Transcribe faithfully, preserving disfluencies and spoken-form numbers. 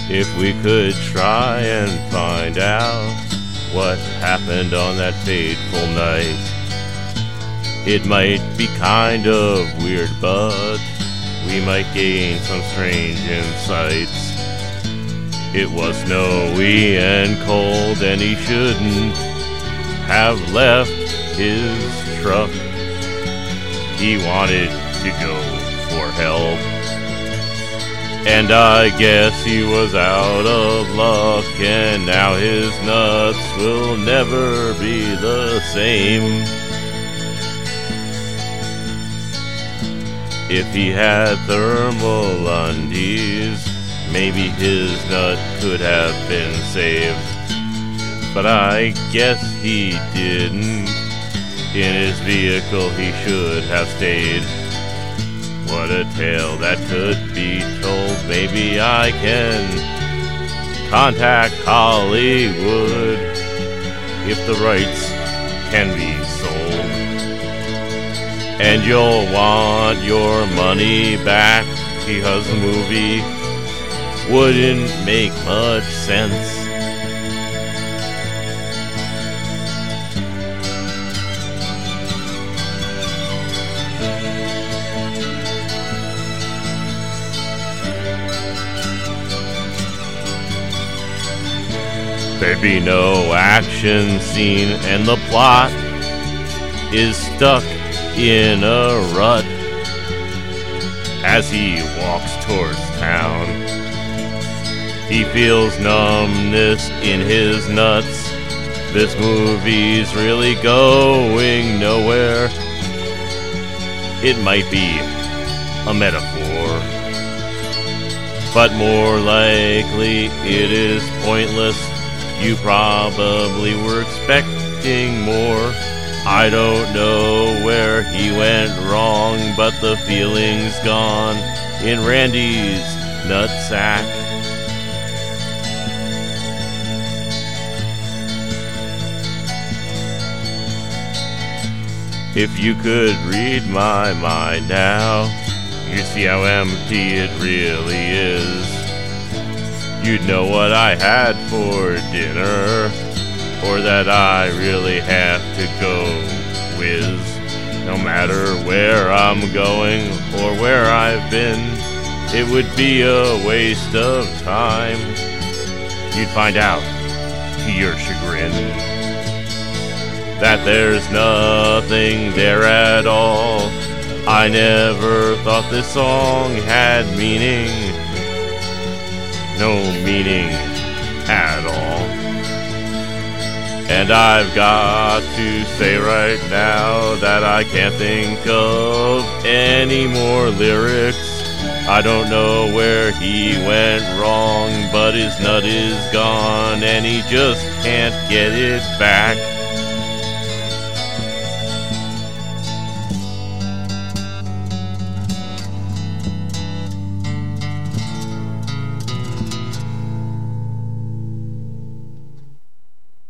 If we could try and find out what happened on that fateful night, it might be kind of weird, but we might gain some strange insights. It was snowy and cold, and he shouldn't have left his truck. He wanted to go for help, and I guess he was out of luck, and now his nuts will never be the same. If he had thermal undies, maybe his nut could have been saved, but I guess he didn't. In his vehicle he should have stayed. What a tale that could be told. Maybe I can contact Hollywood if the rights can be sold. And you'll want your money back, because the movie wouldn't make much sense. There'd be no action scene, and the plot is stuck in a rut as he walks towards town. He feels numbness in his nuts. This movie's really going nowhere. It might be a metaphor, but more likely it is pointless. You probably were expecting more. I don't know where he went wrong, but the feeling's gone in Randy's nutsack. If you could read my mind now, you'd see how empty it really is. You'd know what I had for dinner, or that I really have to go whiz. No matter where I'm going or where I've been, it would be a waste of time. You'd find out, to your chagrin, that there's nothing there at all. I never thought this song had meaning. No meaning at all. And I've got to say right now that I can't think of any more lyrics. I don't know where he went wrong, but his nut is gone and he just can't get it back.